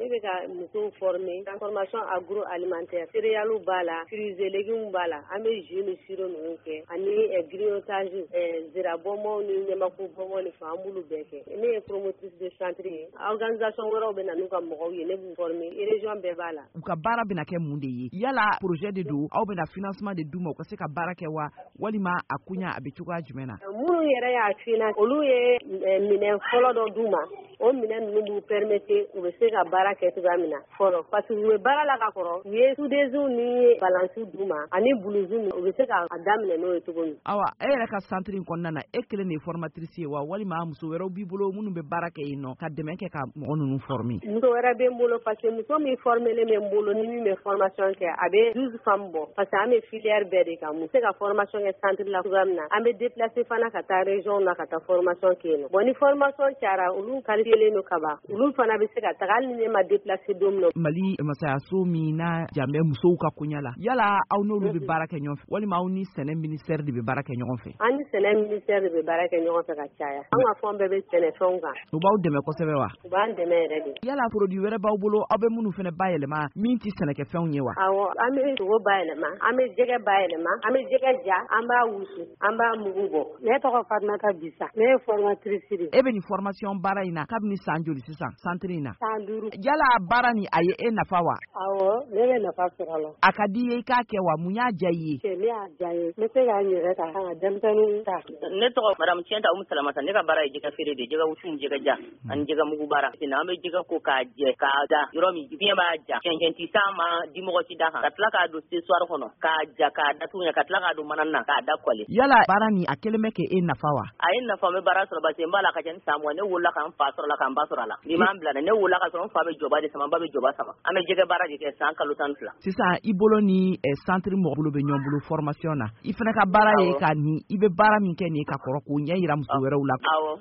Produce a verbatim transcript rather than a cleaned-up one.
ne bɛ ka musow former transformation agroalimentaire céréales b'a la fruits et légumes b'a la an bɛ jus ni sirop ninnu kɛ ani grignotage zira bonbon ni ɲamaku bonbon ni fan bulu bɛɛ kɛ ne ye promotrice de centre ye organisation wɛrɛw bɛ na n'u ka mɔgɔw ye ne b'u former région bɛɛ b'a la u ka baara bɛna kɛ mun de ye yala projet de don aw bɛna financement de d'u ma u ka se ka baara kɛ wa walima a kunya a bɛ cogoya jumɛn na minnu yɛrɛ y'a finance olu ye minɛn fɔlɔ dɔ d'u ma o minɛn ninnu b'u permettre u bɛ se ka baara kɛ cogoya min na fɔlɔ parce que u bɛ baara la ka kɔrɔ u ye soudesiw ni balansiw d'u ma ani blouses u bɛ se ka daminɛ n'o ye cogo min awa e yɛrɛ ka centre in kɔnɔna na e kelen de ye formatrice ye wa walima muso wɛrɛw b'i bolo minnu bɛ baara kɛ yen nɔ ka dɛmɛ kɛ ka mɔgɔ ninnu former muso wɛrɛ bɛ n bolo parce que muso min formelen bɛ n bolo ni min bɛ formation kɛ a bɛ douze femmes bɔ parce que an bɛ filière bɛɛ de kan muso ka formation kɛ centre la cogoya min na an bɛ déplacer fana ka taa région na ka taa formation kɛ yen nɔ bon ni formation cayara olu qualifielen don ka ban olu fana bɛ se ka taga hali ni ne ma déplacer don min na Mali masayaso min n'a janbɛ musow ka koɲa la yala aw n'olu bɛ baara kɛ ɲɔgɔn fɛ walima aw ni sɛnɛ ministère de bɛ baara kɛ ɲɔgɔn fɛ an ni sɛnɛ ministère de bɛ baara kɛ ɲɔgɔn fɛ ka caya an ka fɛnw bɛɛ bɛ sɛnɛfɛnw kan u b'aw dɛmɛ kosɛbɛ wa u b'an dɛmɛ yɛrɛ de yala produit wɛrɛ b'aw bolo aw bɛ minnu fana bayɛlɛma min tɛ sɛnɛkɛfɛnw ye wa awɔ an bɛ sogo bayɛlɛma an bɛ jɛgɛ bayɛlɛma an bɛ jɛgɛ ja an b'a wusu an b'a mugu bɔ ne tɔgɔ Fatumata Bisa ne ye formatrice de e bɛ nin formation baara in na kabini san joli sisan centre in na san duuru yala baara ni a ye e nafa wa awɔ ne bɛ nafa sɔrɔ a la a ka di ye i k'a kɛ wa mun y'a diya i ye ne y'a diya ye n bɛ se k'a n yɛrɛ ta ka denmisɛnninw ta ne tɔgɔ Madame Tienta Umu Salamata ne ka baara ye jɛgɛ feere de jɛgɛ wusu ni jɛgɛ ja ani jɛgɛ mugu baara sinon an bɛ jɛgɛ ko k'a jɛ k'a da yɔrɔ min fiɲɛ b'a ja cɛncɛn ti s'a ma dimɔgɔ ti da kan ka tila k'a don séchoir kɔnɔ k'a ja k'a datugu ɲɛ ka tila k'a don mana na k'a da kɔle yala baara ni a kelen bɛ kɛ e nafa wa a ye nafa n bɛ baara sɔrɔ parce que n b'a la ka cɛ ni san mugan ne wolola ka n fa sɔrɔ la ka n ba sɔrɔ a la ni m'an bila dɛ ne wolola ka sɔrɔ n fa bɛ jɔba de sama n ba bɛ jɔba sama an bɛ jɛgɛ baara de kɛ san kalo tan ni fila sisan i bolo ni centre mɔgɔ bolo bɛ ɲɔgɔn bolo formation na i fana ka baara ye ka nin i bɛ baara min kɛ nin ka kɔrɔ k'o ɲɛ yira muso wɛrɛw la awɔ